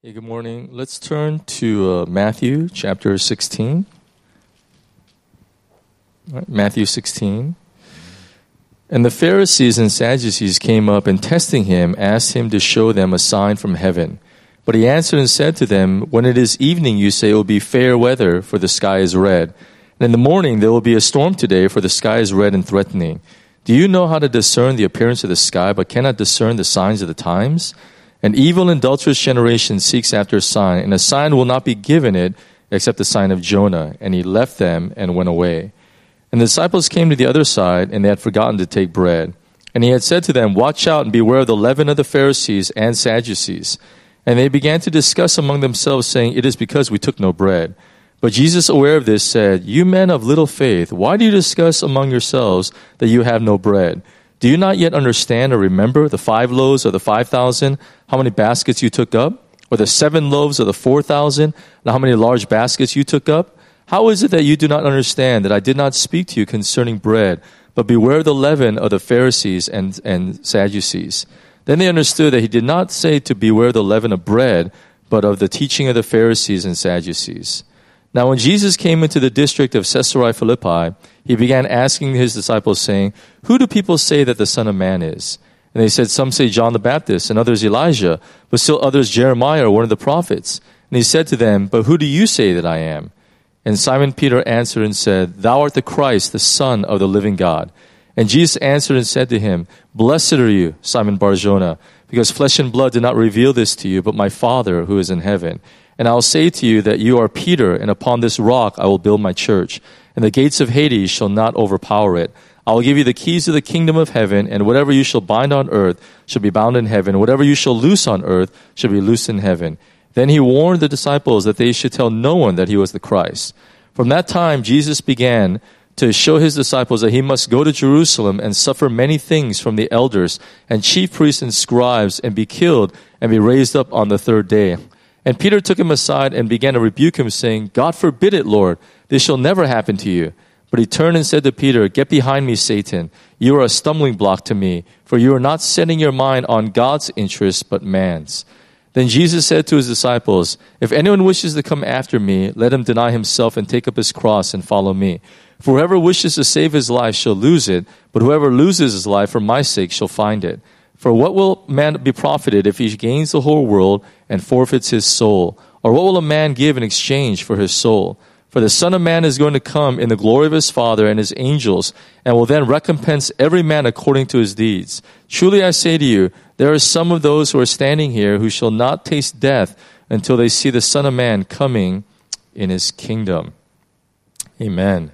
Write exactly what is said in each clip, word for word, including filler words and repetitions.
Hey, good morning. Let's turn to uh, Matthew chapter sixteen. All right, Matthew sixteen. And the Pharisees and Sadducees came up and testing him, asked him to show them a sign from heaven. But he answered and said to them, when it is evening, you say it will be fair weather, for the sky is red. And in the morning there will be a storm today, for the sky is red and threatening. Do you know how to discern the appearance of the sky, but cannot discern the signs of the times? An evil and adulterous generation seeks after a sign, and a sign will not be given it except the sign of Jonah. And he left them and went away. And the disciples came to the other side, and they had forgotten to take bread. And he had said to them, watch out and beware of the leaven of the Pharisees and Sadducees. And they began to discuss among themselves, saying, it is because we took no bread. But Jesus, aware of this, said, you men of little faith, why do you discuss among yourselves that you have no bread? Do you not yet understand or remember the five loaves of the five thousand, how many baskets you took up? Or the seven loaves of the four thousand, and how many large baskets you took up? How is it that you do not understand that I did not speak to you concerning bread, but beware of the leaven of the Pharisees and, and Sadducees? Then they understood that he did not say to beware the leaven of bread, but of the teaching of the Pharisees and Sadducees. Now when Jesus came into the district of Caesarea Philippi, he began asking his disciples, saying, who do people say that the Son of Man is? And they said, some say John the Baptist, and others Elijah, but still others Jeremiah or one of the prophets. And he said to them, but who do you say that I am? And Simon Peter answered and said, thou art the Christ, the Son of the living God. And Jesus answered and said to him, blessed are you, Simon Bar-Jonah, because flesh and blood did not reveal this to you, but my Father who is in heaven. And I will say to you that you are Peter, and upon this rock I will build my church, and the gates of Hades shall not overpower it. I will give you the keys of the kingdom of heaven, and whatever you shall bind on earth shall be bound in heaven, whatever you shall loose on earth shall be loosed in heaven. Then he warned the disciples that they should tell no one that he was the Christ. From that time Jesus began to show his disciples that he must go to Jerusalem and suffer many things from the elders and chief priests and scribes, and be killed and be raised up on the third day. And Peter took him aside and began to rebuke him, saying, God forbid it, Lord, this shall never happen to you. But he turned and said to Peter, get behind me, Satan. You are a stumbling block to me, for you are not setting your mind on God's interests, but man's. Then Jesus said to his disciples, if anyone wishes to come after me, let him deny himself and take up his cross and follow me. For whoever wishes to save his life shall lose it, but whoever loses his life for my sake shall find it. For what will man be profited if he gains the whole world and forfeits his soul? Or what will a man give in exchange for his soul? For the Son of Man is going to come in the glory of his Father and his angels, and will then recompense every man according to his deeds. Truly I say to you, there are some of those who are standing here who shall not taste death until they see the Son of Man coming in his kingdom. Amen.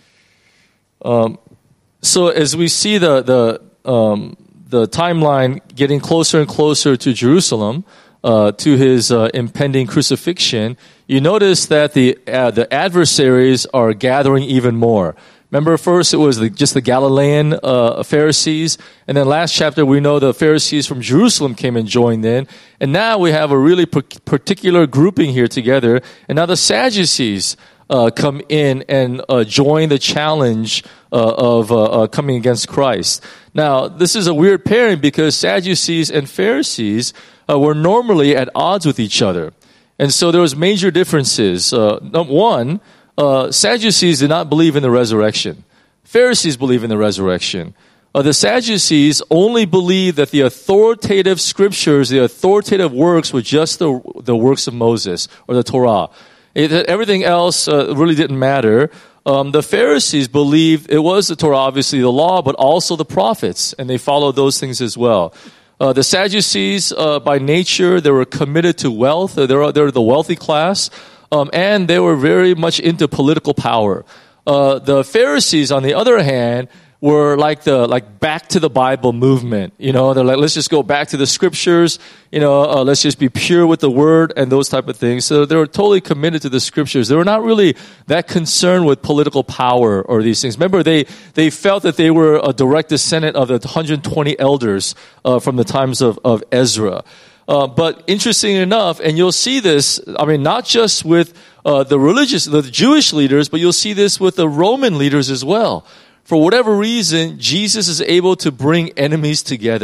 Um, so as we see the the um, the timeline getting closer and closer to Jerusalem, uh, to his uh, impending crucifixion, you notice that the uh, the adversaries are gathering even more. Remember, first it was the, just the Galilean uh, Pharisees, and then last chapter we know the Pharisees from Jerusalem came and joined in, and now we have a really per- particular grouping here together, and now the Sadducees uh, come in and uh, join the challenge uh, of uh, uh, coming against Christ. Now, this is a weird pairing because Sadducees and Pharisees uh, were normally at odds with each other, and so there was major differences. Uh, number one, Uh, Sadducees did not believe in the resurrection. Pharisees believe in the resurrection. Uh, the Sadducees only believed that the authoritative scriptures, the authoritative works were just the, the works of Moses or the Torah. It, everything else uh, really didn't matter. Um, the Pharisees believed it was the Torah, obviously the law, but also the prophets, and they followed those things as well. Uh, the Sadducees, uh, by nature, they were committed to wealth. They're, they're the wealthy class. Um, and they were very much into political power. Uh, the Pharisees, on the other hand, were like the like back to the Bible movement. You know, they're like, let's just go back to the scriptures. You know, uh, let's just be pure with the word and those type of things. So they were totally committed to the scriptures. They were not really that concerned with political power or these things. Remember, they they felt that they were a direct descendant of the one hundred twenty elders uh, from the times of of Ezra. Uh, but interesting enough, and you'll see this, I mean, not just with uh, the religious, the Jewish leaders, but you'll see this with the Roman leaders as well. For whatever reason, Jesus is able to bring enemies together.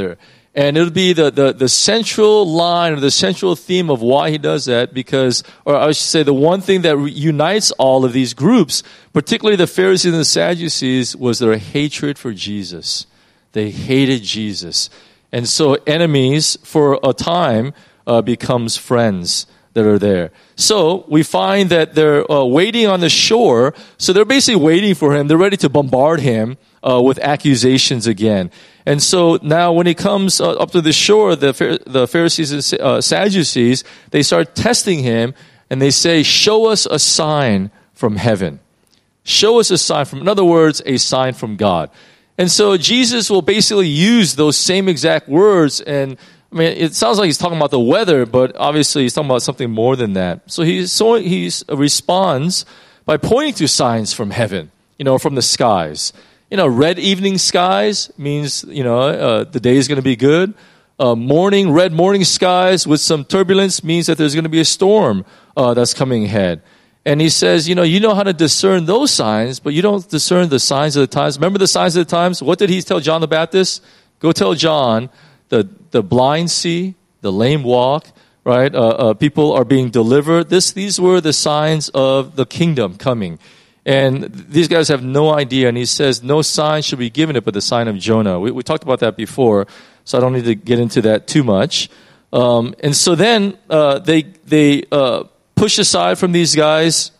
And it'll be the, the, the central line or the central theme of why he does that because, or I should say the one thing that unites all of these groups, particularly the Pharisees and the Sadducees, was their hatred for Jesus. They hated Jesus. And so enemies for a time uh, becomes friends that are there. So we find that they're uh, waiting on the shore. So they're basically waiting for him. They're ready to bombard him uh, with accusations again. And so now when he comes uh, up to the shore, the, the Pharisees and uh, Sadducees, they start testing him and they say, show us a sign from heaven. Show us a sign from, in other words, a sign from God. And so Jesus will basically use those same exact words. And I mean, it sounds like he's talking about the weather, but obviously he's talking about something more than that. So he so he responds by pointing to signs from heaven, you know, from the skies. You know, red evening skies means, you know, uh, the day is going to be good. Uh, morning, red morning skies with some turbulence means that there's going to be a storm uh, that's coming ahead. And he says, you know, you know how to discern those signs, but you don't discern the signs of the times. Remember the signs of the times? What did he tell John the Baptist? Go tell John, the, the blind see, the lame walk, right? Uh, uh, people are being delivered. This, these were the signs of the kingdom coming. And these guys have no idea. And he says, no sign should be given it but the sign of Jonah. We, we talked about that before, so I don't need to get into that too much. Um, and so then uh, they they uh, push aside from these guys,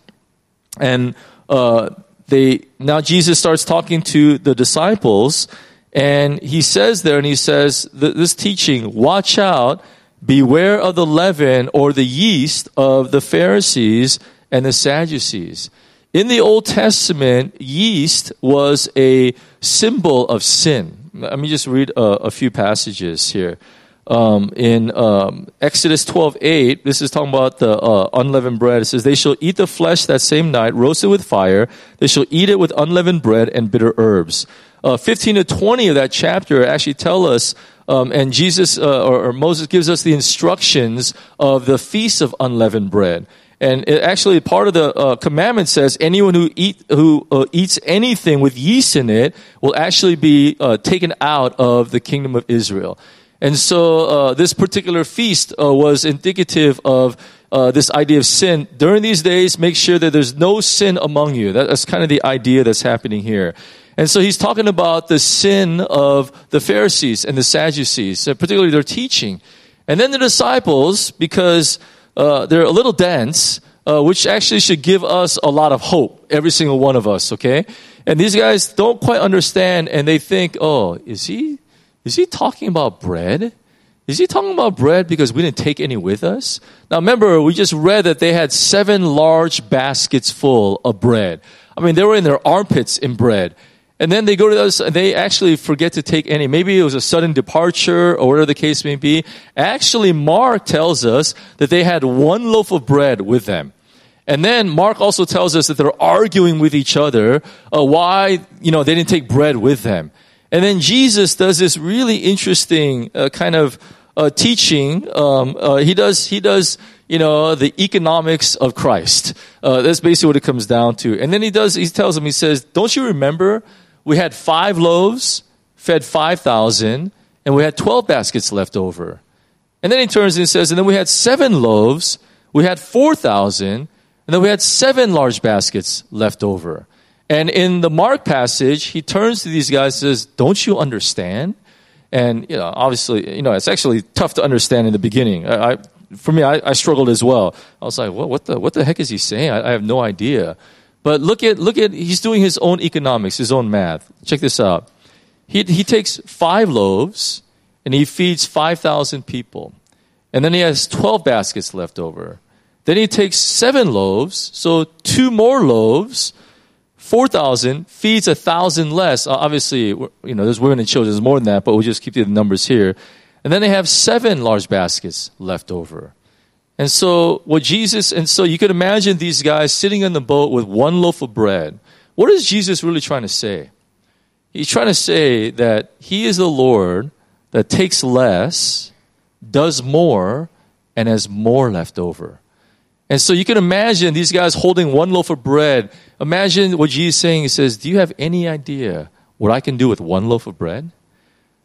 and uh, they now Jesus starts talking to the disciples, and he says there, and he says, this teaching, watch out, beware of the leaven or the yeast of the Pharisees and the Sadducees. In the Old Testament, yeast was a symbol of sin. Let me just read a, a few passages here. Um, in um, Exodus twelve eight, this is talking about the uh, unleavened bread. It says, they shall eat the flesh that same night, roasted with fire. They shall eat it with unleavened bread and bitter herbs. Uh, fifteen to twenty of that chapter actually tell us, um, and Jesus uh, or, or Moses gives us the instructions of the feast of unleavened bread. And it actually, part of the uh, commandment says anyone who eat who uh, eats anything with yeast in it will actually be uh, taken out of the kingdom of Israel. And so uh, this particular feast uh, was indicative of uh, this idea of sin. During these days, make sure that there's no sin among you. That, that's kind of the idea that's happening here. And so he's talking about the sin of the Pharisees and the Sadducees, particularly their teaching. And then the disciples, because Uh, they're a little dense, uh, which actually should give us a lot of hope, every single one of us, okay? And these guys don't quite understand, and they think, oh, is he, is he talking about bread? Is he talking about bread because we didn't take any with us? Now remember, we just read that they had seven large baskets full of bread. I mean, they were in their armpits in bread. And then they go to those, and they actually forget to take any. Maybe it was a sudden departure or whatever the case may be. Actually, Mark tells us that they had one loaf of bread with them. And then Mark also tells us that they're arguing with each other uh, why, you know, they didn't take bread with them. And then Jesus does this really interesting uh, kind of uh, teaching. Um, uh, he does, he does, you know, the economics of Christ. Uh, that's basically what it comes down to. And then he does, he tells them, he says, don't you remember? We had five loaves, fed five thousand, and we had twelve baskets left over. And then he turns and says, and then we had seven loaves, we had four thousand, and then we had seven large baskets left over. And in the Mark passage, he turns to these guys and says, don't you understand? And, you know, obviously, you know, it's actually tough to understand in the beginning. I, I for me, I, I struggled as well. I was like, what, what the, what the heck is he saying? I, I have no idea. But look at, look at, he's doing his own economics, his own math. Check this out. He, he takes five loaves and he feeds five thousand people. And then he has twelve baskets left over. Then he takes seven loaves, so two more loaves, four thousand, feeds a thousand less. Uh, obviously, you know, there's women and children, there's more than that, but we'll just keep the numbers here. And then they have seven large baskets left over. And so what Jesus, and so you could imagine these guys sitting in the boat with one loaf of bread. What is Jesus really trying to say? He's trying to say that he is the Lord that takes less, does more, and has more left over. And so you can imagine these guys holding one loaf of bread. Imagine what Jesus is saying. He says, do you have any idea what I can do with one loaf of bread?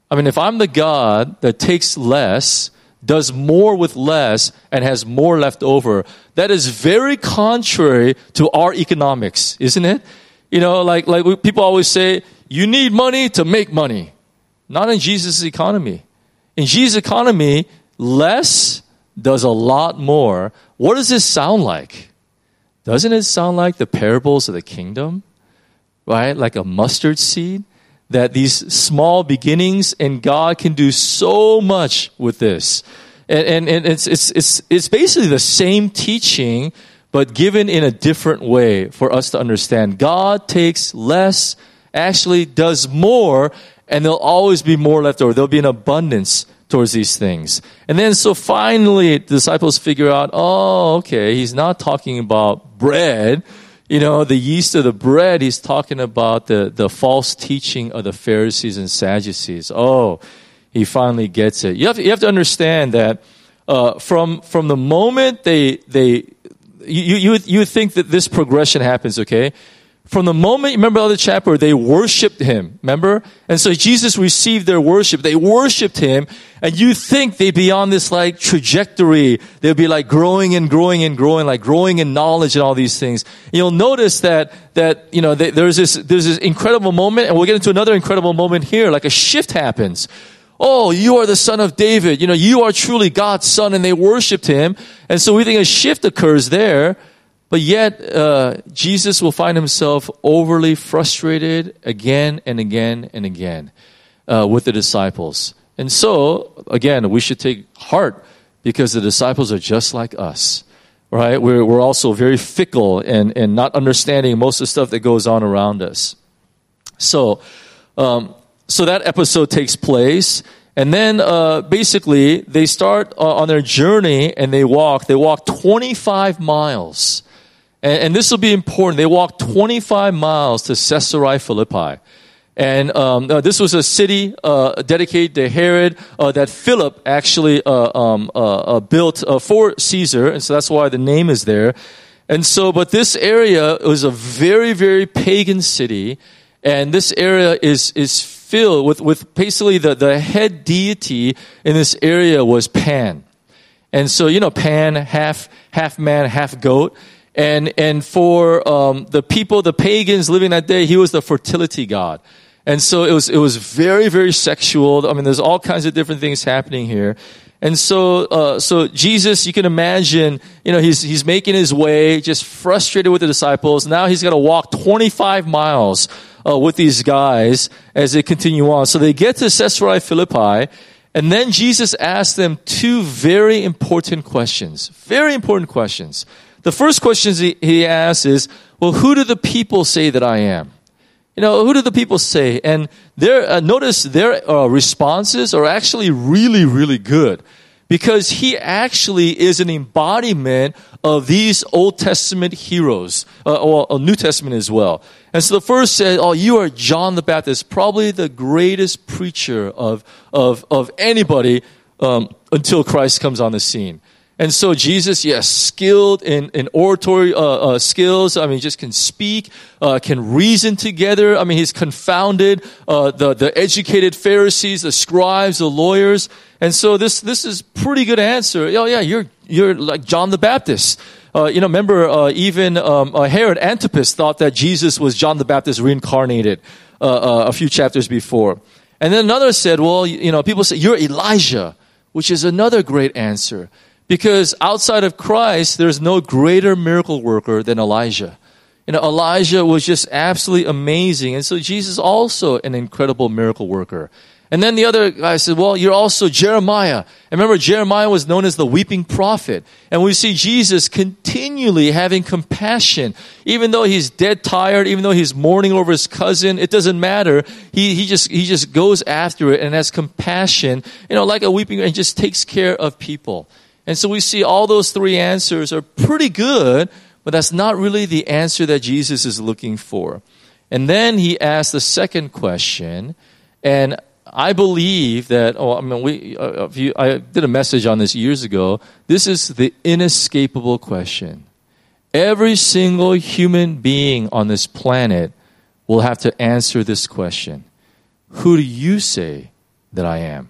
I mean, if I'm the God that takes less, does more with less, and has more left over, that is very contrary to our economics, isn't it? You know, like, like we, people always say, you need money to make money. Not in Jesus' economy. In Jesus' economy, less does a lot more. What does this sound like? Doesn't it sound like the parables of the kingdom? Right? Like a mustard seed? That these small beginnings and God can do so much with this. And, and, and it's, it's, it's, it's basically the same teaching, but given in a different way for us to understand. God takes less, actually does more, and there'll always be more left over. There'll be an abundance towards these things. And then so finally, the disciples figure out, oh, okay, he's not talking about bread. You know, the yeast of the bread, he's talking about the, the false teaching of the Pharisees and Sadducees. Oh, he finally gets it. You have to, you have to understand that uh, from from the moment they they you you you would think that this progression happens, okay? From the moment, remember the other chapter, they worshiped him, remember? And so Jesus received their worship. They worshiped him, and you think they'd be on this like trajectory. They'd be like growing and growing and growing, like growing in knowledge and all these things. And you'll notice that, that, you know, they, there's this, there's this incredible moment, and we'll get into another incredible moment here, like a shift happens. Oh, you are the son of David. You know, you are truly God's son, and they worshiped him. And so we think a shift occurs there. But yet, uh, Jesus will find himself overly frustrated again and again and again uh, with the disciples. And so, again, we should take heart because the disciples are just like us, right? We're, we're also very fickle and, and not understanding most of the stuff that goes on around us. So, um, so that episode takes place. And then, uh, basically, they start uh, on their journey and they walk. They walk twenty-five miles. And this will be important. They walked twenty-five miles to Caesarea Philippi. And um, uh, this was a city uh, dedicated to Herod uh, that Philip actually uh, um, uh, uh, built uh, for Caesar. And so that's why the name is there. And so, but this area was a very, very pagan city. And this area is is filled with, with basically the, the head deity in this area was Pan. And so, you know, Pan, half half man, half goat. And and for um, the people, the pagans living that day, he was the fertility god. And so it was it was very, very sexual. I mean, there's all kinds of different things happening here. And so uh, so Jesus, you can imagine, you know, he's he's making his way, just frustrated with the disciples. Now he's got to walk twenty-five miles uh, with these guys as they continue on. So they get to Caesarea Philippi, and then Jesus asks them two very important questions. Very important questions. The first question he, he asks is, well, who do the people say that I am? You know, who do the people say? And their, uh, notice their uh, responses are actually really, really good. Because he actually is an embodiment of these Old Testament heroes, uh, or uh, New Testament as well. And so the first said, oh, you are John the Baptist, probably the greatest preacher of, of, of anybody um, until Christ comes on the scene. And so Jesus, yes, skilled in, in oratory uh, uh, skills. I mean, just can speak, uh, can reason together. I mean, he's confounded uh, the the educated Pharisees, the scribes, the lawyers. And so this this is pretty good answer. Oh yeah, you're you're like John the Baptist. Uh, you know, remember uh, even um, uh, Herod Antipas thought that Jesus was John the Baptist reincarnated uh, uh, a few chapters before. And then another said, well, you know, people say you're Elijah, which is another great answer. Because outside of Christ, there's no greater miracle worker than Elijah. You know, Elijah was just absolutely amazing. And so Jesus also an incredible miracle worker. And then the other guy said, well, you're also Jeremiah. And remember, Jeremiah was known as the weeping prophet. And we see Jesus continually having compassion. Even though he's dead tired, even though he's mourning over his cousin, it doesn't matter. He he just he just goes after it and has compassion, you know, like a weeping, and just takes care of people. And so we see all those three answers are pretty good, but that's not really the answer that Jesus is looking for. And then he asks the second question, and I believe that, oh, I mean, we, uh, if you, I did a message on this years ago. This is the inescapable question. Every single human being on this planet will have to answer this question. Who do you say that I am?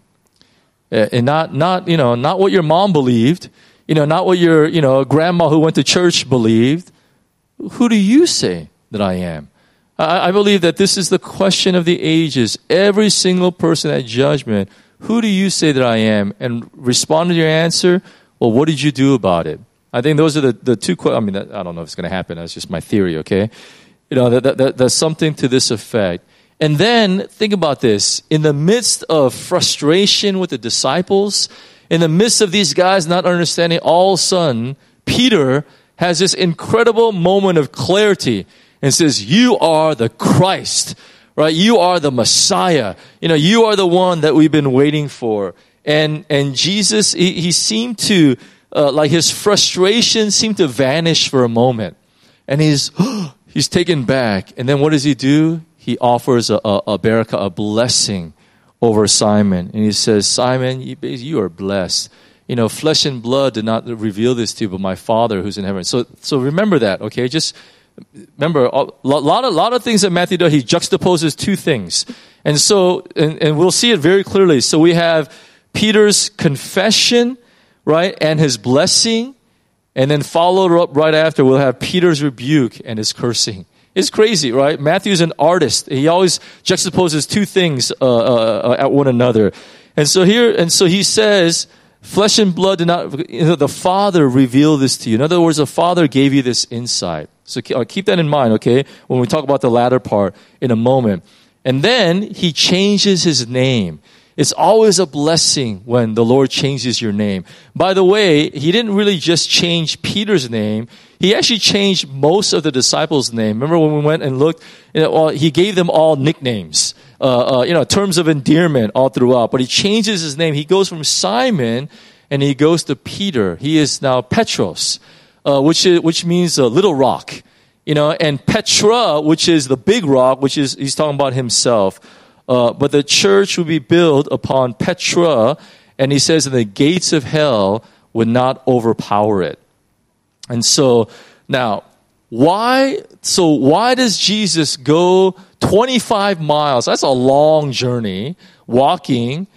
Uh, and not, not, you know, not what your mom believed, you know, not what your, you know, grandma who went to church believed. Who do you say that I am? I, I believe that this is the question of the ages. Every single person at judgment, who do you say that I am? And respond to your answer, well, what did you do about it? I think those are the, the two questions. I mean, that, I don't know if it's going to happen. That's just my theory, okay? You know, that, that, that, that's something to this effect. And then, think about this. In the midst of frustration with the disciples, in the midst of these guys not understanding, all of a sudden, Peter has this incredible moment of clarity and says, you are the Christ, right? You are the Messiah. You know, you are the one that we've been waiting for. And and Jesus, he, he seemed to, uh, like his frustration seemed to vanish for a moment. And he's, he's taken back. And then what does he do? He offers a, a, a barakah, a blessing over Simon. And he says, Simon, you, you are blessed. You know, flesh and blood did not reveal this to you, but my Father who's in heaven. So, so remember that, okay? Just remember, a lot of, lot of things that Matthew does, he juxtaposes two things. And so, and, and we'll see it very clearly. So we have Peter's confession, right, and his blessing. And then followed up right after, we'll have Peter's rebuke and his cursing. It's crazy, right? Matthew's an artist. He always juxtaposes two things uh, uh, at one another. And so here, and so he says, flesh and blood did not, you know, the Father revealed this to you. In other words, the Father gave you this insight. So keep that in mind, okay, when we talk about the latter part in a moment. And then he changes his name. It's always a blessing when the Lord changes your name. By the way, he didn't really just change Peter's name. He actually changed most of the disciples' name. Remember when we went and looked? You know, well, he gave them all nicknames, uh, uh, you know, terms of endearment all throughout. But he changes his name. He goes from Simon and he goes to Peter. He is now Petros, uh, which is, which means a little rock, you know, and Petra, which is the big rock, which is he's talking about himself. Uh, but the church will be built upon Petra, and he says, and the gates of hell would not overpower it. And so, now, why, so why does Jesus go twenty-five miles? That's a long journey, walking,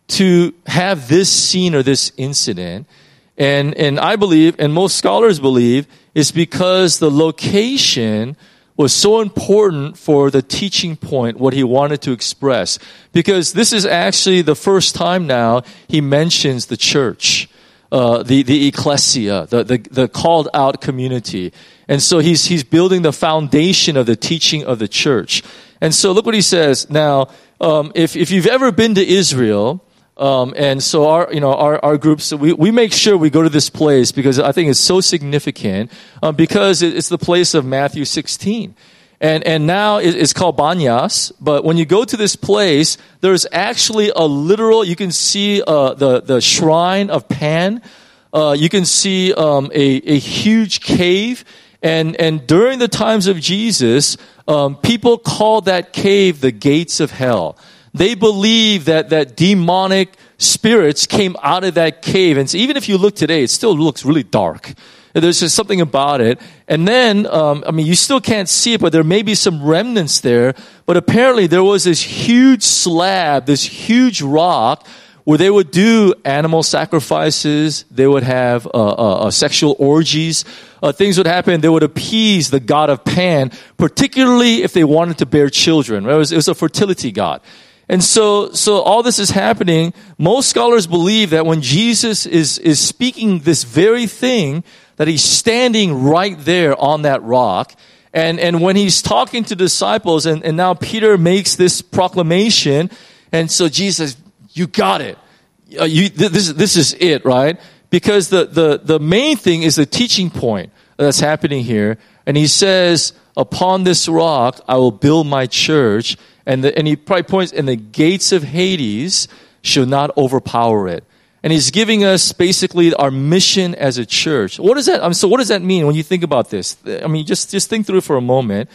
to have this scene or this incident. And, and I believe, and most scholars believe, it's because the location was so important for the teaching point, what he wanted to express. Because this is actually the first time now he mentions the church, uh, the, the ecclesia, the, the, the called out community. And so he's, he's building the foundation of the teaching of the church. And so look what he says. Now, um, if, if you've ever been to Israel, Um, and so our, you know, our, our groups, we, we make sure we go to this place because I think it's so significant, um, because it's the place of Matthew sixteen. And, and now it's called Banyas, but when you go to this place, there's actually a literal, you can see, uh, the, the shrine of Pan. Uh, you can see, um, a, a huge cave. And, and during the times of Jesus, um, people called that cave the gates of hell. They believe that, that demonic spirits came out of that cave. And so even if you look today, it still looks really dark. There's just something about it. And then, um, I mean, you still can't see it, but there may be some remnants there. But apparently there was this huge slab, this huge rock, where they would do animal sacrifices. They would have uh, uh, uh, sexual orgies. Uh, things would happen. They would appease the god of Pan, particularly if they wanted to bear children. Right? It was, it was a fertility god. And so, so all this is happening. Most scholars believe that when Jesus is, is speaking this very thing, that he's standing right there on that rock. And, and when he's talking to disciples, and, and now Peter makes this proclamation, and so Jesus, you got it. Uh, you, this, this is it, right? Because the, the, the main thing is the teaching point that's happening here. And he says, upon this rock, I will build my church. And, the, and he probably points, and the gates of Hades shall not overpower it. And he's giving us basically our mission as a church. What does that, I mean, so what does that mean when you think about this? I mean, just, just think through it for a moment.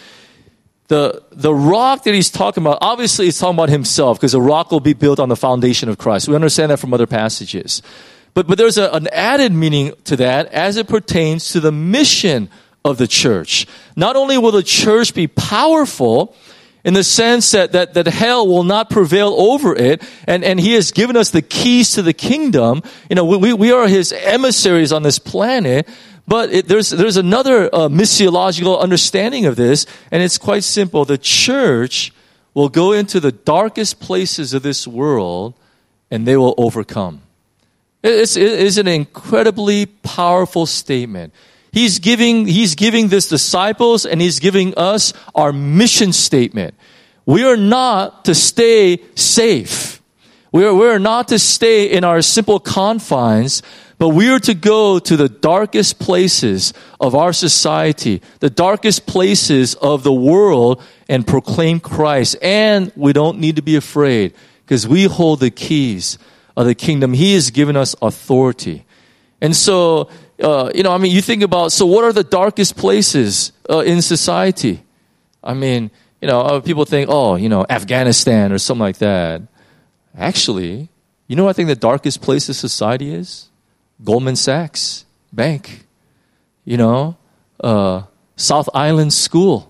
The, the rock that he's talking about, obviously he's talking about himself, because the rock will be built on the foundation of Christ. We understand that from other passages. But, but there's a, an added meaning to that as it pertains to the mission of the church. Not only will the church be powerful, in the sense that, that, that hell will not prevail over it. And, and he has given us the keys to the kingdom. You know, we, we are his emissaries on this planet. But it, there's, there's another uh, missiological understanding of this. And it's quite simple. The church will go into the darkest places of this world and they will overcome. It's, it's an incredibly powerful statement. He's giving, he's giving this disciples and he's giving us our mission statement. We are not to stay safe. We are, we are not to stay in our simple confines, but we are to go to the darkest places of our society, the darkest places of the world and proclaim Christ. And we don't need to be afraid because we hold the keys of the kingdom. He has given us authority. And so, Uh, you know, I mean, you think about, so what are the darkest places uh, in society? I mean, you know, uh, people think, oh, you know, Afghanistan or something like that. Actually, you know what I think the darkest place of society is? Goldman Sachs Bank. You know, uh, South Island School.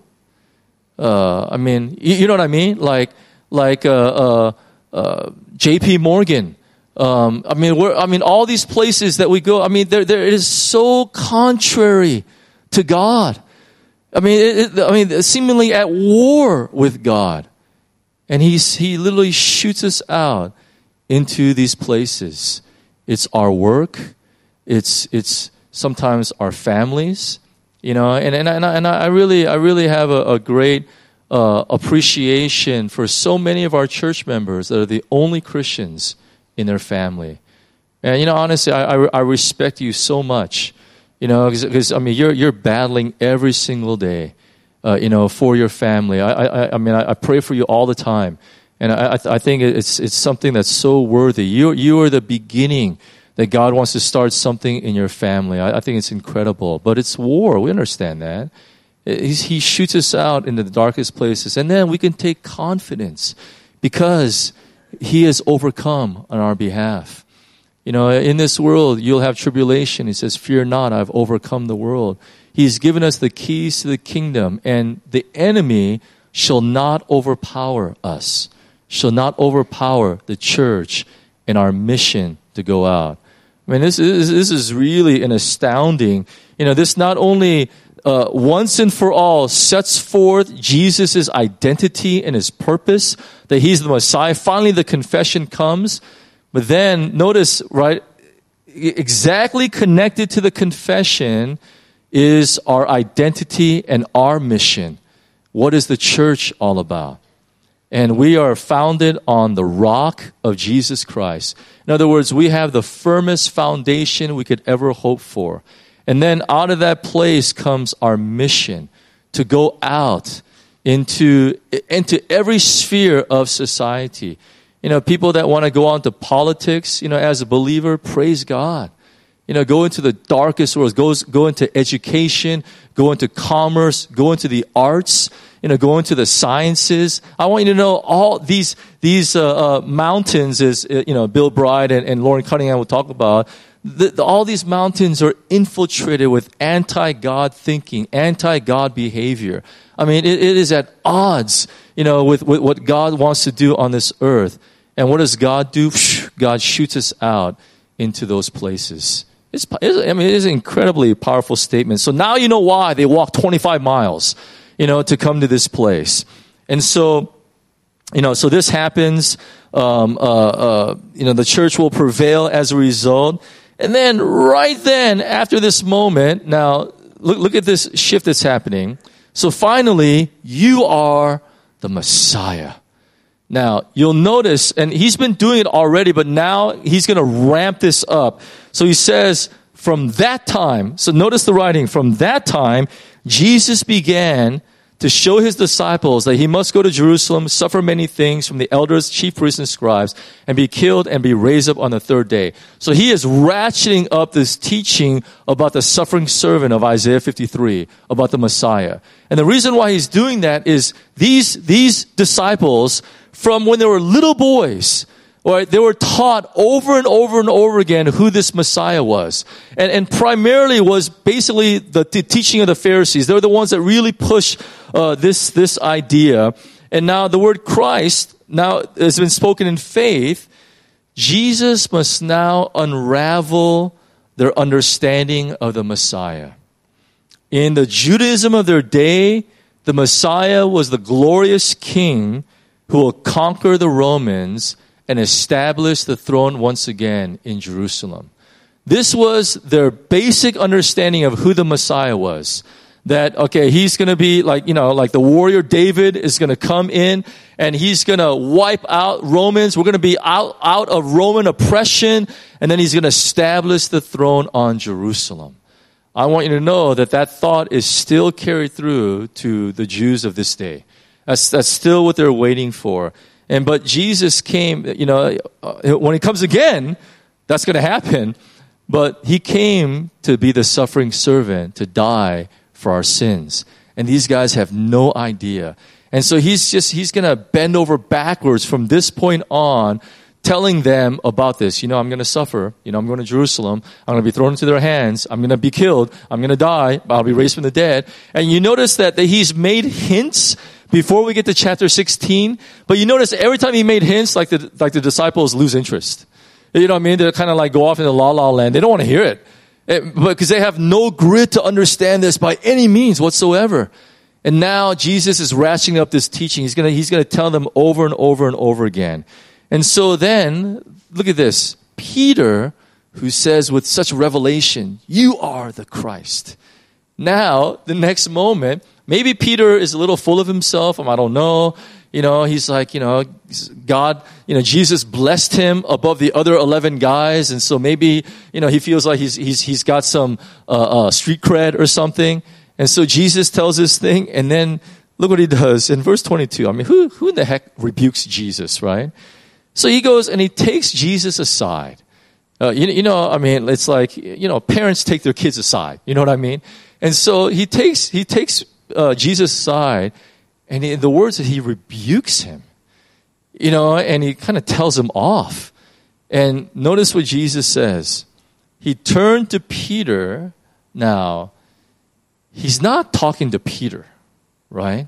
Uh, I mean, you, you know what I mean? Like, like uh, uh, uh, J P Morgan. Um, I mean, we're, I mean, all these places that we go, I mean, there, there, it is so contrary to God. I mean, it, it, I mean, seemingly at war with God. And he's, he literally shoots us out into these places. It's our work. It's, it's sometimes our families, you know, and, and, and, I, and I really, I really have a, a great, uh, appreciation for so many of our church members that are the only Christians in their family. And, you know, honestly, I, I, I respect you so much, you know, because, I mean, you're, you're battling every single day, uh, you know, for your family. I, I, I mean, I, I pray for you all the time. And I, I think it's, it's something that's so worthy. You, you are the beginning that God wants to start something in your family. I, I think it's incredible, but it's war. We understand that. He's, he shoots us out into the darkest places, and then we can take confidence because he has overcome on our behalf. You know, in this world, you'll have tribulation. He says, fear not, I've overcome the world. He's given us the keys to the kingdom, and the enemy shall not overpower us, shall not overpower the church and our mission to go out. I mean, this is, this is really an astounding, you know, this not only Uh, once and for all sets forth Jesus' identity and his purpose, that he's the Messiah. Finally, the confession comes. But then, notice, right, exactly connected to the confession is our identity and our mission. What is the church all about? And we are founded on the rock of Jesus Christ. In other words, we have the firmest foundation we could ever hope for. And then out of that place comes our mission to go out into, into every sphere of society. You know, people that want to go on to politics, you know, as a believer, praise God. You know, go into the darkest world, go, go into education, go into commerce, go into the arts, you know, go into the sciences. I want you to know all these, these uh, uh, mountains, is, you know, Bill Bride and, and Lauren Cunningham will talk about. The, the, all these mountains are infiltrated with anti-God thinking, anti-God behavior. I mean, it, it is at odds, you know, with, with what God wants to do on this earth. And what does God do? God shoots us out into those places. It's, I mean, it is an incredibly powerful statement. So now you know why they walked twenty-five miles, you know, to come to this place. And so, you know, so this happens. Um, uh, uh, you know, the church will prevail as a result. And then right then, after this moment, now look, look at this shift that's happening. So finally, you are the Messiah. Now, you'll notice, and he's been doing it already, but now he's going to ramp this up. So he says, from that time, so notice the writing, from that time, Jesus began to show his disciples that he must go to Jerusalem, suffer many things from the elders, chief priests, and scribes, and be killed and be raised up on the third day. So he is ratcheting up this teaching about the suffering servant of Isaiah fifty-three, about the Messiah. And the reason why he's doing that is these, these disciples, from when they were little boys, right, they were taught over and over and over again who this Messiah was. And, and primarily was basically the, the teaching of the Pharisees. They're the ones that really pushed uh, this, this idea. And now the word Christ now has been spoken in faith. Jesus must now unravel their understanding of the Messiah. In the Judaism of their day, the Messiah was the glorious king who will conquer the Romans and establish the throne once again in Jerusalem. This was their basic understanding of who the Messiah was. That, okay, he's going to be like, you know, like the warrior David is going to come in and he's going to wipe out Romans. We're going to be out, out of Roman oppression, and then he's going to establish the throne on Jerusalem. I want you to know that that thought is still carried through to the Jews of this day. That's, that's still what they're waiting for. And, but Jesus came, you know, when he comes again, that's going to happen. But he came to be the suffering servant, to die for our sins. And these guys have no idea. And so he's just, he's going to bend over backwards from this point on, telling them about this. You know, I'm going to suffer. You know, I'm going to Jerusalem. I'm going to be thrown into their hands. I'm going to be killed. I'm going to die. I'll be raised from the dead. And you notice that, that he's made hints before we get to chapter sixteen. But you notice every time he made hints, like the, like the disciples lose interest. You know what I mean? They kind of like go off into la la land. They don't want to hear it. Because they have no grit to understand this by any means whatsoever. And now Jesus is ratcheting up this teaching. He's going to, he's going to tell them over and over and over again. And so then, look at this. Peter, who says with such revelation, "You are the Christ." Now, the next moment, maybe Peter is a little full of himself. I don't know. You know, he's like, you know, God, you know, Jesus blessed him above the other eleven guys. And so maybe, you know, he feels like he's, he's, he's got some, uh, uh, street cred or something. And so Jesus tells this thing. And then look what he does in verse twenty-two. I mean, who, who in the heck rebukes Jesus, right? So he goes and he takes Jesus aside. Uh, you, you know, I mean, it's like, you know, parents take their kids aside. You know what I mean? And so he takes, he takes, uh, Jesus aside. And in the words that he rebukes him, you know, and he kind of tells him off. And notice what Jesus says. He turned to Peter. Now, he's not talking to Peter, right?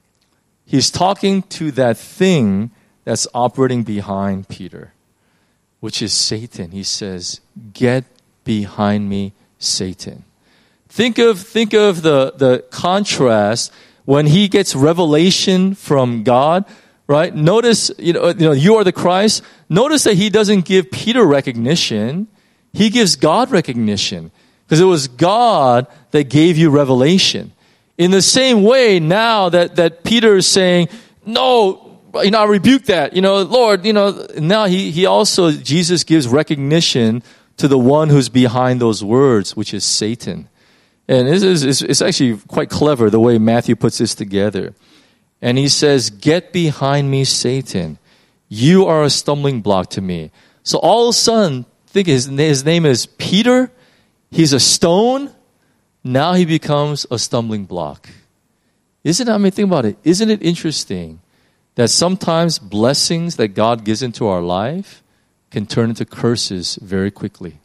He's talking to that thing that's operating behind Peter, which is Satan. He says, "Get behind me, Satan." Think of, think of the, the contrast when he gets revelation from God, right? Notice, you know, you know, you are the Christ. Notice that he doesn't give Peter recognition. He gives God recognition. Because it was God that gave you revelation. In the same way, now that, that Peter is saying, "No, you know, I rebuke that. You know, Lord, you know," now he, he also, Jesus gives recognition to the one who's behind those words, which is Satan. And this is, it's actually quite clever the way Matthew puts this together. And he says, "Get behind me, Satan. You are a stumbling block to me." So all of a sudden, think his, his name is Peter. He's a stone. Now he becomes a stumbling block. Isn't it, I mean, think about it. Isn't it interesting that sometimes blessings that God gives into our life can turn into curses very quickly?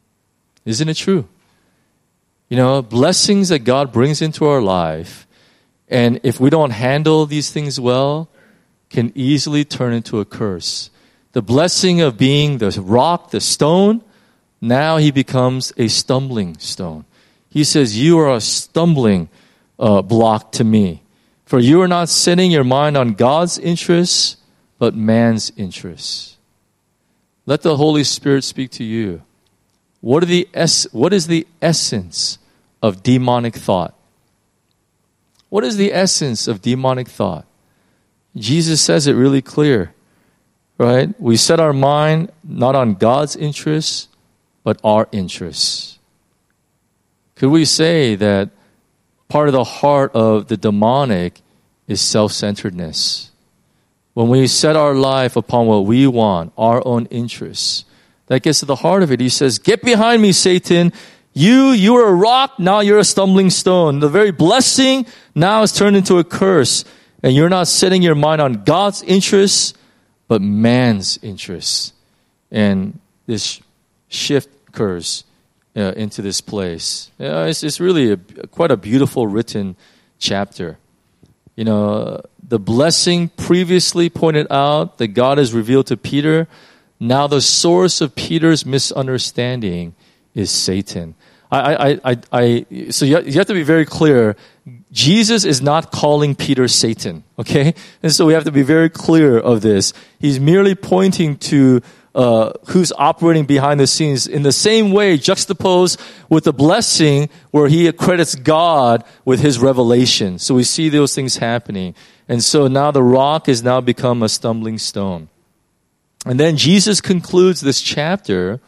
Isn't it true? You know, blessings that God brings into our life, and if we don't handle these things well, can easily turn into a curse. The blessing of being the rock, the stone, now he becomes a stumbling stone. He says, "You are a stumbling uh, block to me, for you are not setting your mind on God's interests, but man's interests." Let the Holy Spirit speak to you. What are the es- what is the essence of demonic thought? What is the essence of demonic thought? Jesus says it really clear, right? We set our mind not on God's interests, but our interests. Could we say that part of the heart of the demonic is self-centeredness? When we set our life upon what we want, our own interests, that gets to the heart of it. He says, "Get behind me, Satan. You, you are a rock, now you're a stumbling stone. The very blessing now is turned into a curse. And you're not setting your mind on God's interests, but man's interests." And this shift occurs uh, into this place. Uh, it's, it's really a, quite a beautiful written chapter. You know, the blessing previously pointed out that God has revealed to Peter. Now the source of Peter's misunderstanding is Satan. I, I, I, I, so you have to be very clear. Jesus is not calling Peter Satan, okay? And so we have to be very clear of this. He's merely pointing to uh, who's operating behind the scenes in the same way, juxtaposed with the blessing where he accredits God with his revelation. So we see those things happening. And so now the rock has now become a stumbling stone. And then Jesus concludes this chapter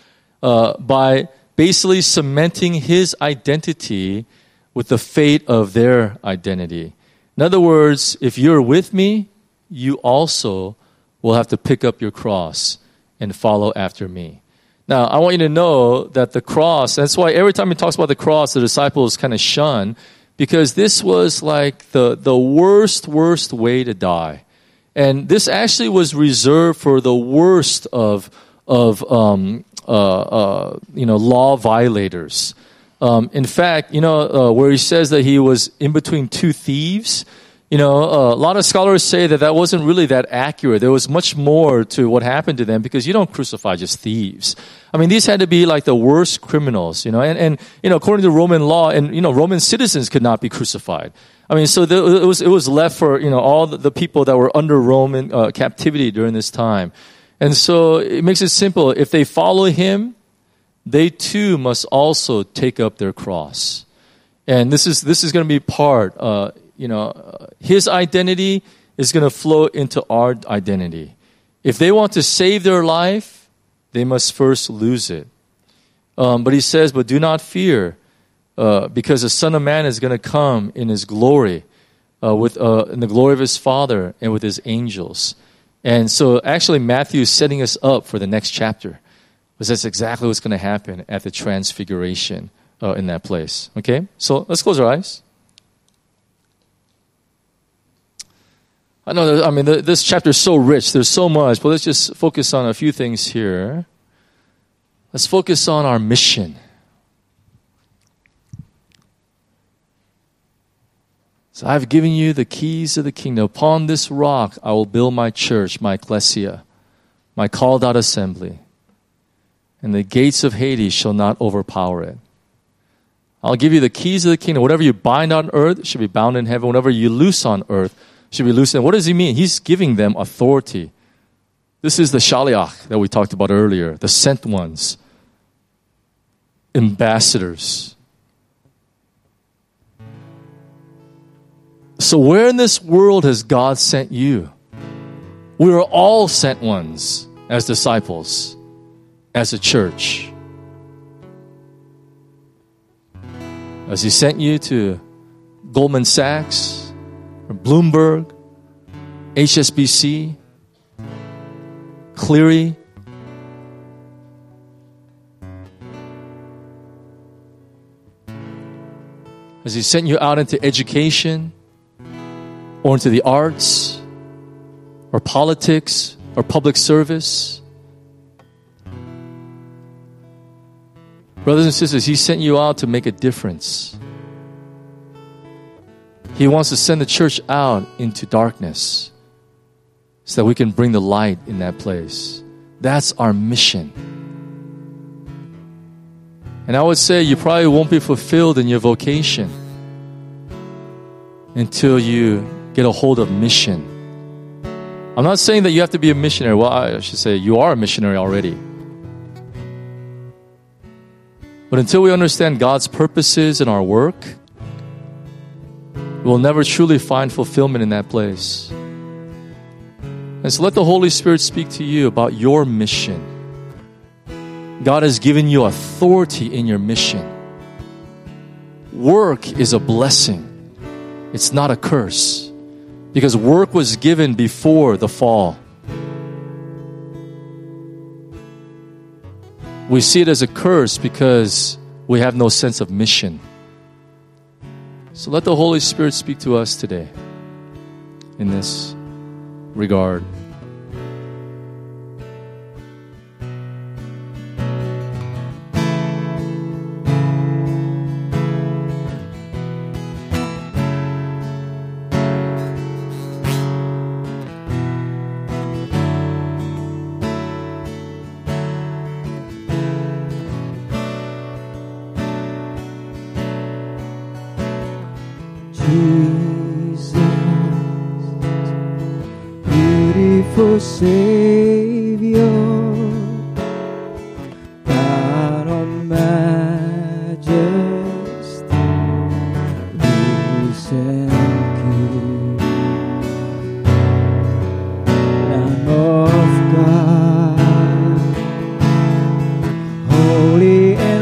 uh, by basically cementing his identity with the fate of their identity. In other words, if you're with me, you also will have to pick up your cross and follow after me. Now, I want you to know that the cross, that's why every time he talks about the cross, the disciples kind of shun, because this was like the, the worst, worst way to die. And this actually was reserved for the worst of, of um, uh, uh, you know, law violators. Um, in fact, you know, uh, where he says that he was in between two thieves, you know, uh, a lot of scholars say that that wasn't really that accurate. There was much more to what happened to them because you don't crucify just thieves. I mean, these had to be like the worst criminals, you know, and, and you know, according to Roman law, and, you know, Roman citizens could not be crucified. I mean, so the, it was it was left for, you know, all the, the people that were under Roman uh, captivity during this time. And so it makes it simple. If they follow him, they too must also take up their cross. And this is this is going to be part, uh, you know, uh, his identity is going to flow into our identity. If they want to save their life, they must first lose it. Um, but he says, but do not fear, uh, because the Son of Man is going to come in his glory, uh, with uh, in the glory of his Father and with his angels. And so actually Matthew is setting us up for the next chapter, because that's exactly what's going to happen at the transfiguration uh, in that place. Okay? So let's close our eyes. I know, I mean, the, this chapter is so rich. There's so much, but let's just focus on a few things here. Let's focus on our mission. So I've given you the keys of the kingdom. Upon this rock I will build my church, my ecclesia, my called out assembly. And the gates of Hades shall not overpower it. I'll give you the keys of the kingdom. Whatever you bind on earth should be bound in heaven. Whatever you loose on earth should be loosed. What does he mean? He's giving them authority. This is the shaliach that we talked about earlier, the sent ones, ambassadors. So where in this world has God sent you? We are all sent ones as disciples, as a church. Has he sent you to Goldman Sachs, or Bloomberg, H S B C, Cleary? Has he sent you out into education, or into the arts, or politics, or public service? Brothers and sisters, he sent you out to make a difference. He wants to send the church out into darkness so that we can bring the light in that place. That's our mission. And I would say you probably won't be fulfilled in your vocation until you get a hold of mission. I'm not saying that you have to be a missionary. Well, I should say you are a missionary already. But until we understand God's purposes in our work, we'll never truly find fulfillment in that place. And so let the Holy Spirit speak to you about your mission. God has given you authority in your mission. Work is a blessing. It's not a curse. Because work was given before the fall. We see it as a curse because we have no sense of mission. So let the Holy Spirit speak to us today in this regard. beautiful Savior, God of majesty, risen King, Lamb of God, holy and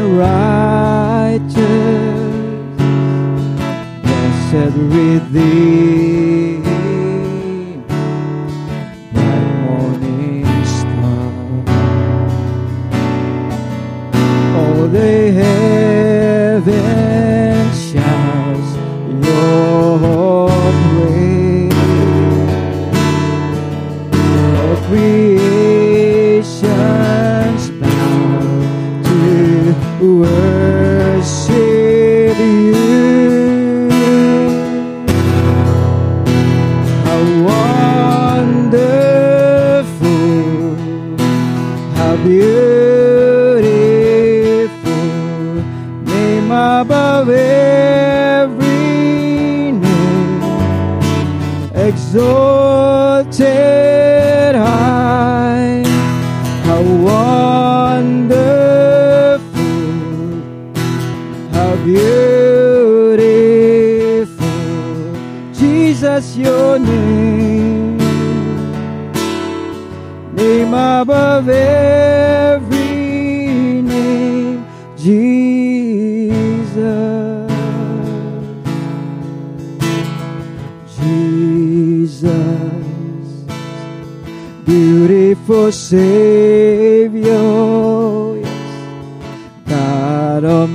righteous, blessed Redeemer, bright morning star. All the heaven shouts your praise. All creations bow to worship you. How wonderful, how beautiful, name above every name, exalted high. How wonderful, how beautiful, Jesus your name, name above every name, Jesus, Jesus, beautiful Savior, yes, God of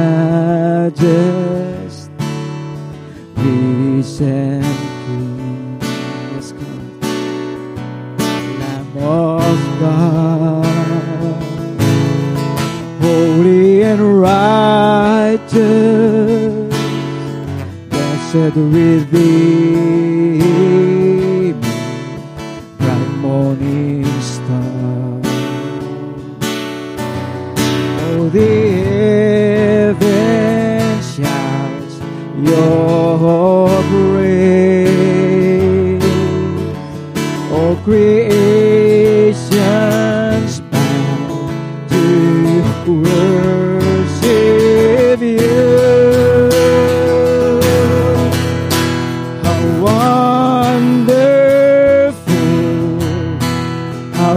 majesty, risen King, yes, God, Lamb of God, holy and righteous, blessed Redeemer, bright morning star. Oh, the heaven shouts your praise. All creations bow to worship you. How wonderful, how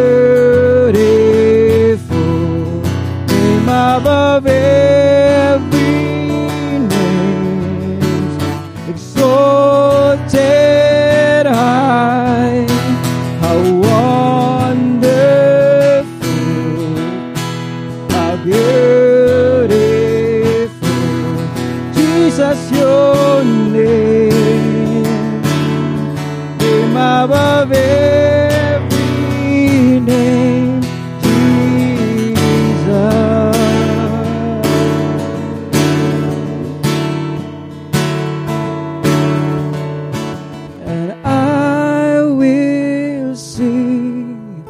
beautiful, name above every name, exalted high. How wonderful, how beautiful, Jesus your name, name above every name, Jesus. And I will sing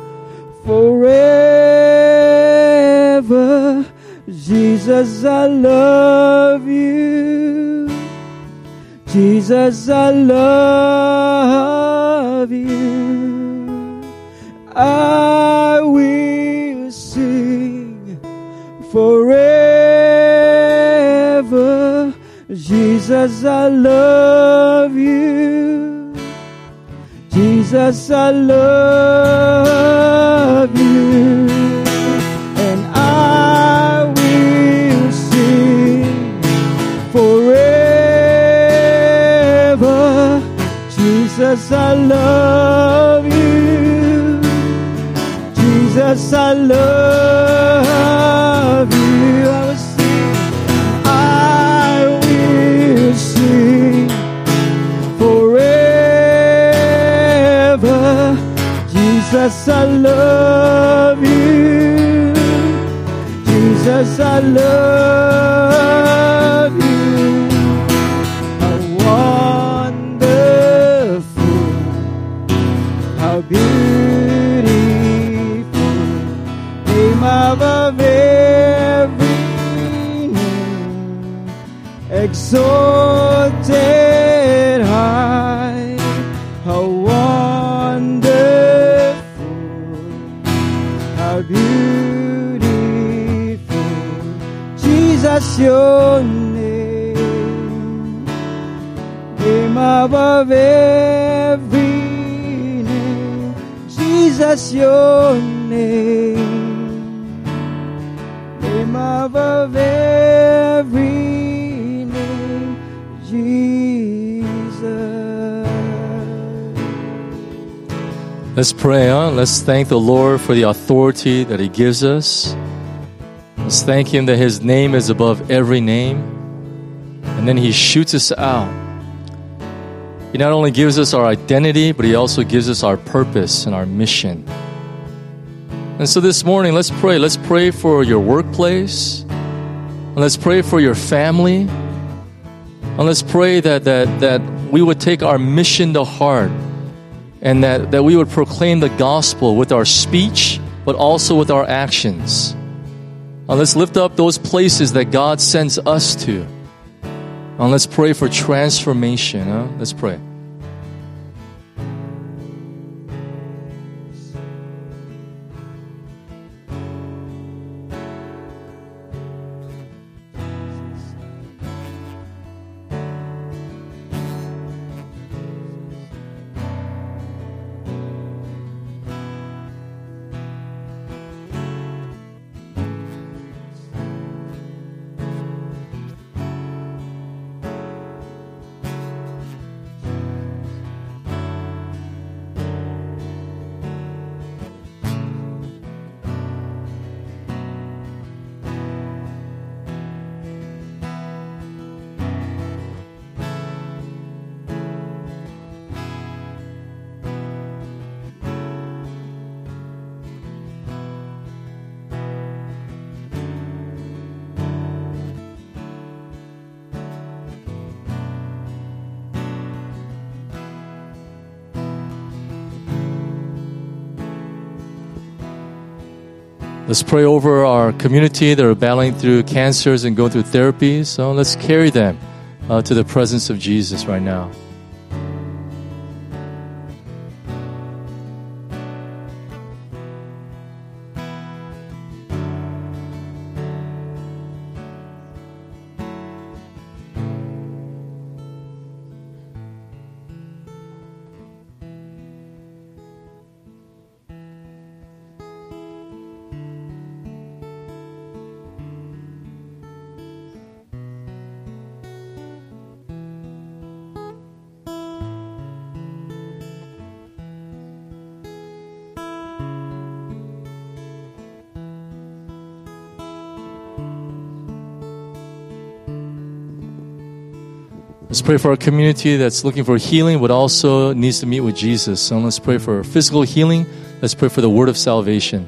forever, Jesus, I love you. Jesus, I love you. I will sing forever, Jesus, I love you. Jesus, I love you. And I will sing forever, Jesus, I love you. Jesus, I love you. I will sing, I will sing forever, Jesus, I love you. Jesus, I love you. How wonderful, how beautiful, name above every name, exalted high. How wonderful, how beautiful, Jesus, your name, name above every name, Jesus, your name, name above every name, Jesus. Let's pray, huh? Let's thank the Lord for the authority that He gives us. Let's thank Him that His name is above every name. And then He shoots us out. He not only gives us our identity, but He also gives us our purpose and our mission. And so this morning, let's pray. Let's pray for your workplace. And let's pray for your family. And let's pray that, that, that we would take our mission to heart. And that, that we would proclaim the gospel with our speech, but also with our actions. And let's lift up those places that God sends us to. And let's pray for transformation. Huh? Let's pray. Let's pray over our community that are battling through cancers and going through therapies. So let's carry them uh, to the presence of Jesus right now. Let's pray for our community that's looking for healing, but also needs to meet with Jesus. So let's pray for physical healing. Let's pray for the word of salvation.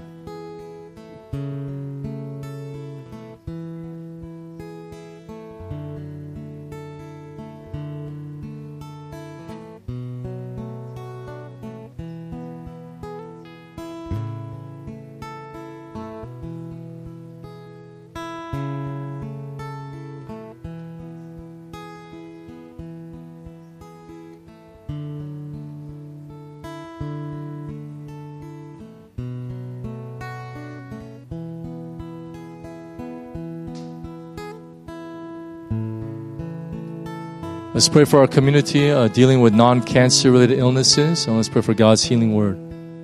Let's pray for our community uh, dealing with non-cancer related illnesses. And let's pray for God's healing word.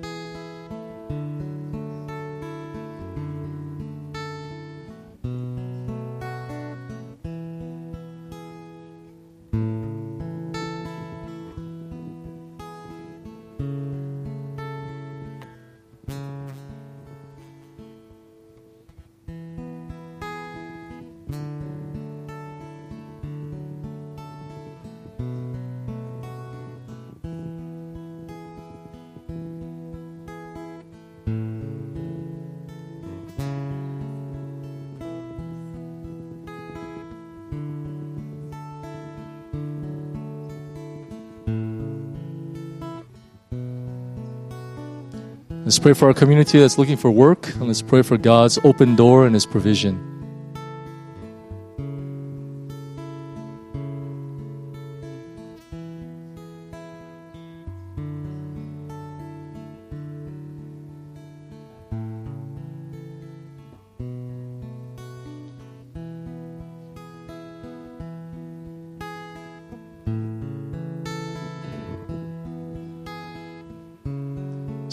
Let's pray for our community that's looking for work, and let's pray for God's open door and His provision.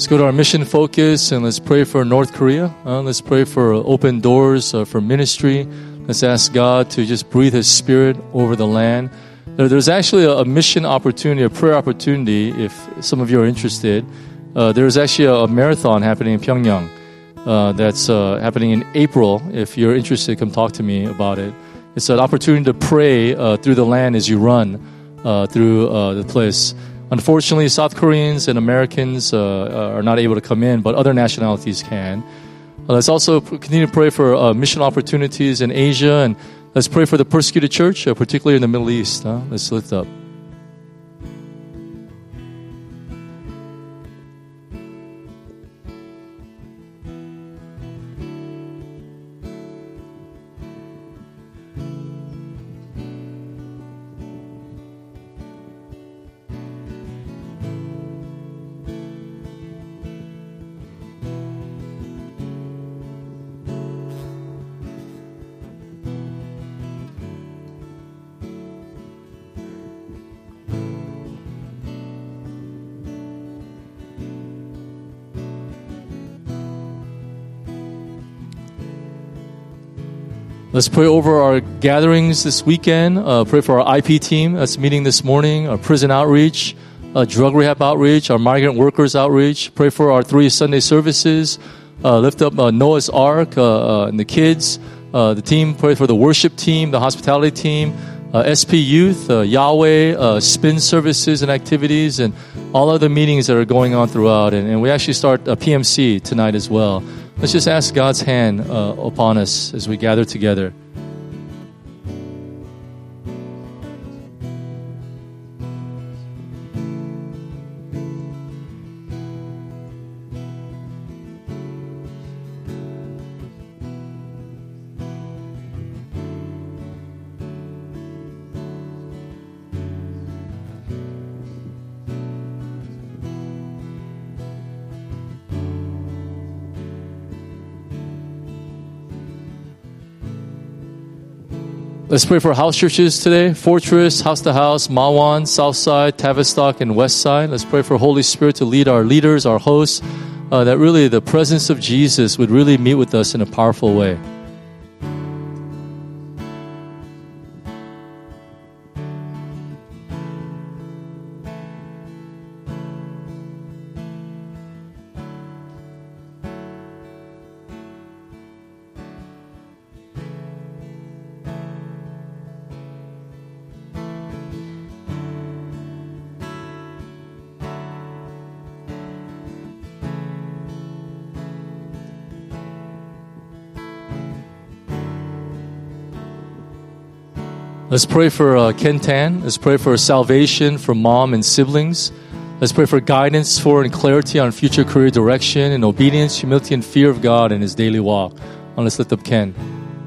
Let's go to our mission focus and let's pray for North Korea. Uh, let's pray for open doors uh, for ministry. Let's ask God to just breathe His Spirit over the land. There, there's actually a, a mission opportunity, a prayer opportunity, if some of you are interested. Uh, there's actually a, a marathon happening in Pyongyang uh, that's uh, happening in April. If you're interested, come talk to me about it. It's an opportunity to pray uh, through the land as you run uh, through uh, the place. Unfortunately, South Koreans and Americans uh, are not able to come in, but other nationalities can. Uh, let's also continue to pray for uh, mission opportunities in Asia, and let's pray for the persecuted church, uh, particularly in the Middle East. Huh? Let's lift up. Let's pray over our gatherings this weekend. Uh, pray for our I P team that's meeting this morning, our prison outreach, uh, drug rehab outreach, our migrant workers outreach. Pray for our three Sunday services. Uh, lift up uh, Noah's Ark uh, uh, and the kids, uh, the team. Pray for the worship team, the hospitality team, uh, S P Youth, uh, Yahweh, uh, spin services and activities, and all other meetings that are going on throughout. And, and we actually start a P M C tonight as well. Let's just ask God's hand uh, upon us as we gather together. Let's pray for house churches today. Fortress, House to House, Mawan, Southside, Tavistock, and Westside. Let's pray for Holy Spirit to lead our leaders, our hosts, uh, that really the presence of Jesus would really meet with us in a powerful way. Let's pray for uh, Ken Tan. Let's pray for salvation for mom and siblings. Let's pray for guidance for and clarity on future career direction and obedience, humility, and fear of God in his daily walk. And let's lift up Ken.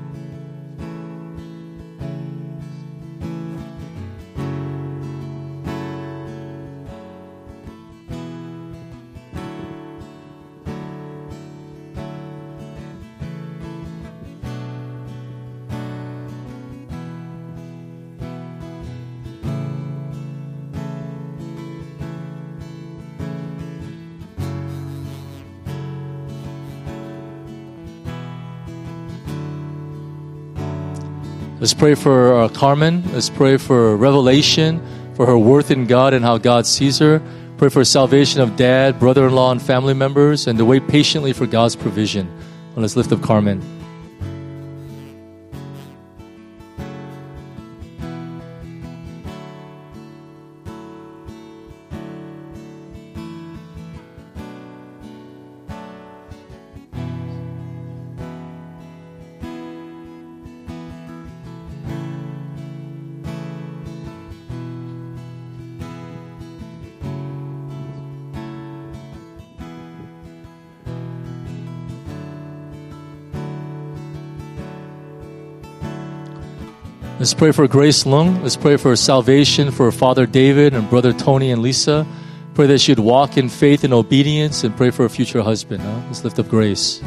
Let's pray for uh, Carmen. Let's pray for revelation, for her worth in God and how God sees her. Pray for salvation of dad, brother-in-law, and family members, and to wait patiently for God's provision. And let's lift up Carmen. Let's pray for Grace Lung. Let's pray for salvation for Father David and Brother Tony and Lisa. Pray that she'd walk in faith and obedience, and pray for a future husband. Huh? Let's lift up Grace.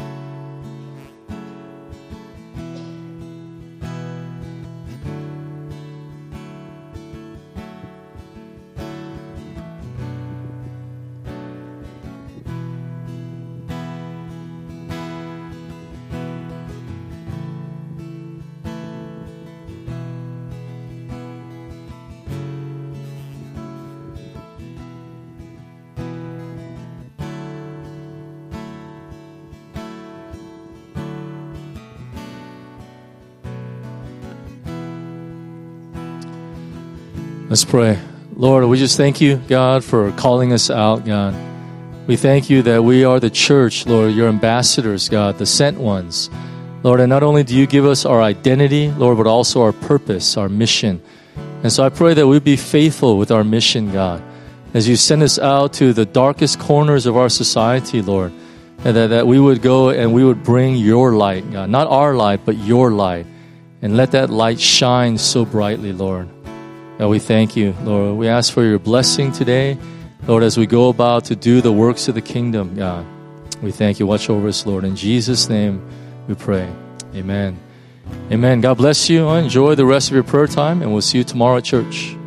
Let's pray. Lord, we just thank you, God, for calling us out, God. We thank you that we are the church, Lord, your ambassadors, God, the sent ones. Lord, and not only do you give us our identity, Lord, but also our purpose, our mission. And so I pray that we be faithful with our mission, God, as you send us out to the darkest corners of our society, Lord, and that, that we would go and we would bring your light, God, not our light, but your light, and let that light shine so brightly, Lord. God, we thank you, Lord. We ask for your blessing today, Lord, as we go about to do the works of the kingdom, God. We thank you. Watch over us, Lord. In Jesus' name we pray. Amen. Amen. God bless you. Enjoy the rest of your prayer time, and we'll see you tomorrow at church.